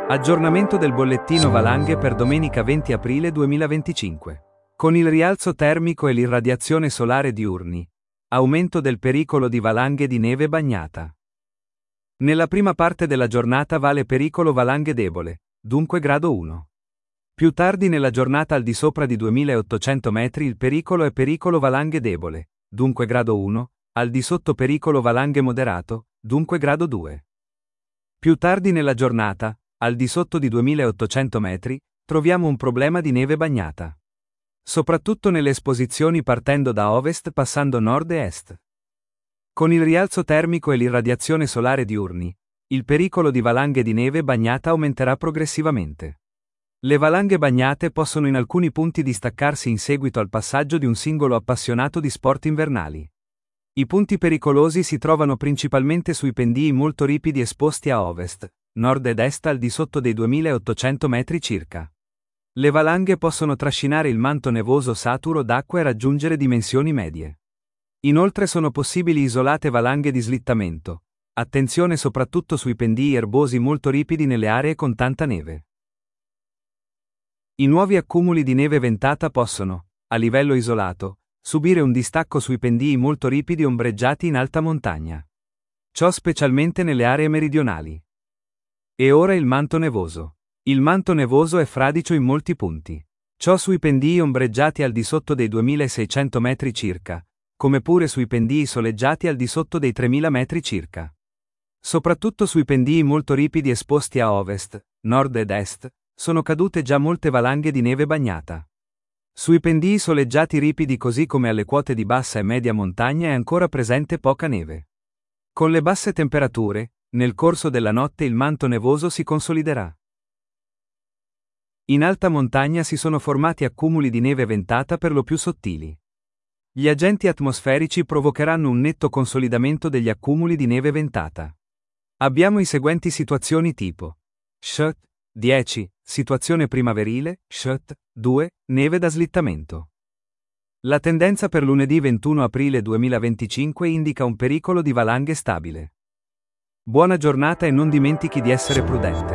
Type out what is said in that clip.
Aggiornamento del bollettino valanghe per domenica 20 aprile 2025. Con il rialzo termico e l'irradiazione solare diurni. Aumento del pericolo di valanghe di neve bagnata. Nella prima parte della giornata vale pericolo valanghe debole, dunque grado 1. Più tardi nella giornata al di sopra di 2800 metri il pericolo è pericolo valanghe debole, dunque grado 1, al di sotto pericolo valanghe moderato, dunque grado 2. Più tardi nella giornata, al di sotto di 2800 metri, troviamo un problema di neve bagnata. Soprattutto nelle esposizioni partendo da ovest passando nord e est. Con il rialzo termico e l'irradiazione solare diurni, il pericolo di valanghe di neve bagnata aumenterà progressivamente. Le valanghe bagnate possono in alcuni punti distaccarsi in seguito al passaggio di un singolo appassionato di sport invernali. I punti pericolosi si trovano principalmente sui pendii molto ripidi esposti a ovest, nord ed est al di sotto dei 2800 metri circa. Le valanghe possono trascinare il manto nevoso saturo d'acqua e raggiungere dimensioni medie. Inoltre sono possibili isolate valanghe di slittamento. Attenzione soprattutto sui pendii erbosi molto ripidi nelle aree con tanta neve. I nuovi accumuli di neve ventata possono, a livello isolato, subire un distacco sui pendii molto ripidi ombreggiati in alta montagna. Ciò specialmente nelle aree meridionali. E ora il manto nevoso. Il manto nevoso è fradicio in molti punti. Ciò sui pendii ombreggiati al di sotto dei 2600 metri circa, come pure sui pendii soleggiati al di sotto dei 3000 metri circa. Soprattutto sui pendii molto ripidi esposti a ovest, nord ed est, sono cadute già molte valanghe di neve bagnata. Sui pendii soleggiati ripidi così come alle quote di bassa e media montagna è ancora presente poca neve. Con le basse temperature, nel corso della notte il manto nevoso si consoliderà. In alta montagna si sono formati accumuli di neve ventata per lo più sottili. Gli agenti atmosferici provocheranno un netto consolidamento degli accumuli di neve ventata. Abbiamo i seguenti situazioni tipo: SHT 10, situazione primaverile, SHT 2, neve da slittamento. La tendenza per lunedì 21 aprile 2025 indica un pericolo di valanghe stabile. Buona giornata e non dimentichi di essere prudente.